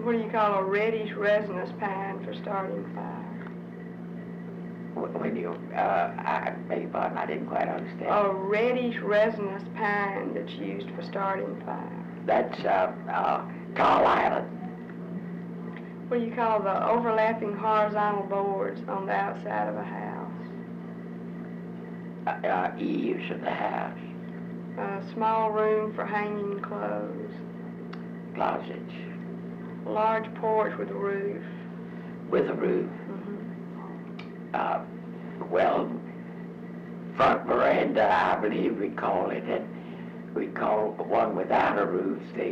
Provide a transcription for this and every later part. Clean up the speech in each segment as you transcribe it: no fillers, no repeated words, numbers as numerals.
What do you call a reddish resinous pine for starting fire? When you, I beg your pardon, I didn't quite understand. A reddish resinous pine that's used for starting fire. That's tall island. What do you call the overlapping horizontal boards on the outside of a house? Eaves of the house. A small room for hanging clothes. Closets. A large porch with a roof. With a roof. Mm-hmm. Well, front veranda, I believe we call it. And we call one without a roof the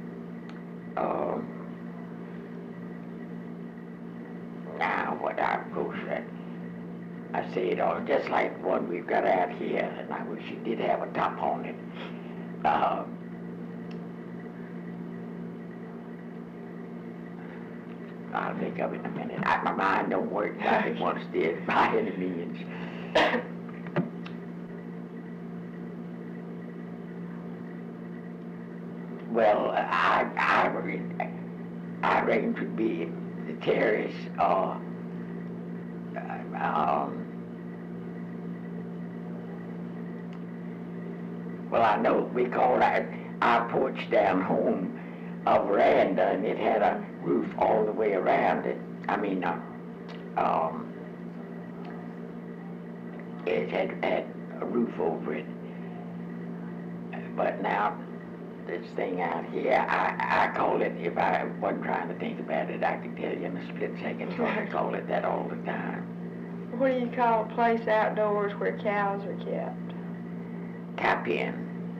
now what I suppose that I say it all just like one we've got out here, and I wish it did have a top on it. I'll think of it in a minute. My mind don't work like it once did by any means. Well, I reckon it would be the terrace or well, I know we called our porch down home a veranda, and it had a roof all the way around it. I mean, it had a roof over it. But now, this thing out here, I call it, if I wasn't trying to think about it, I could tell you in a split second, so I call it that all the time. What do you call a place outdoors where cows are kept? Tap in.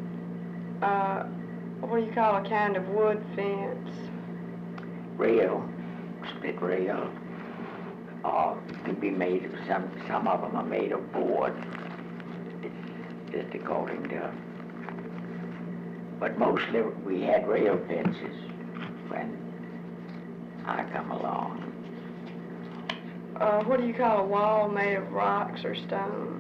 What do you call a kind of wood fence? Rail, split rail. Could be made of some of them are made of board, just according to. But mostly we had rail fences when I come along. What do you call a wall made of rocks or stone?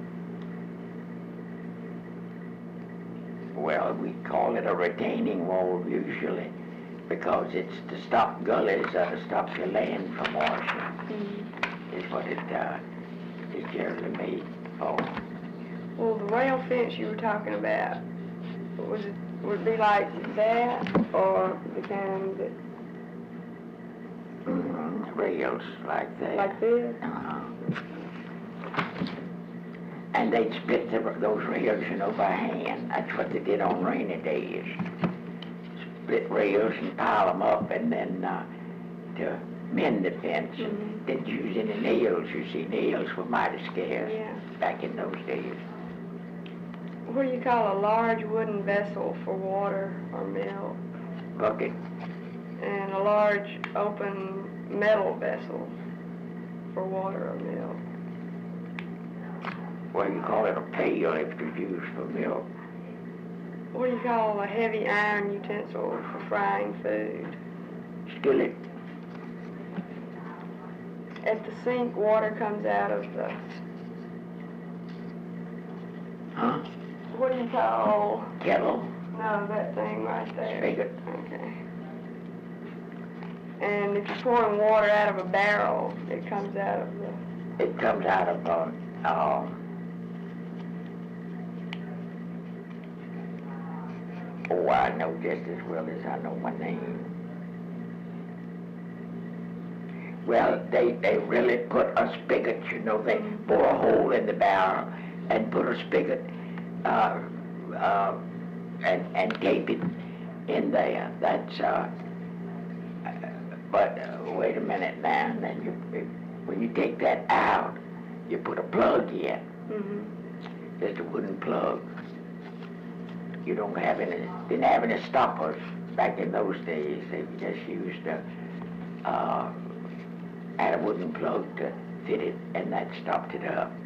Well, we call it a retaining wall usually, because it's to stop gullies or to stop the land from washing, is what it is generally made for. Well, the rail fence you were talking about, would it be like that, or the kind that... Rails like that. Like this? And they'd split those rails, by hand. That's what they did on rainy days. Split rails and pile them up, and then to mend the fence, didn't use any nails. You see, nails were mighty scarce back in those days. What do you call a large wooden vessel for water or milk? Bucket. And a large open metal vessel for water or milk? Well, you call it a pail if it's used for milk. What do you call a heavy iron utensil for frying food? Skillet. At the sink, water comes out of the... Huh? What do you call... Kettle. No, that thing right there. Spigot. Okay. And if you're pouring water out of a barrel, it comes out of the... It comes out of oh, I know just as well as I know my name. Well, they really put a spigot, they bore a hole in the barrel and put a spigot and tape it in there. That's, but wait a minute now, and then when you take that out, you put a plug in, just a wooden plug. You didn't have any stoppers back in those days. They just used had a wooden plug to fit it, and that stopped it up.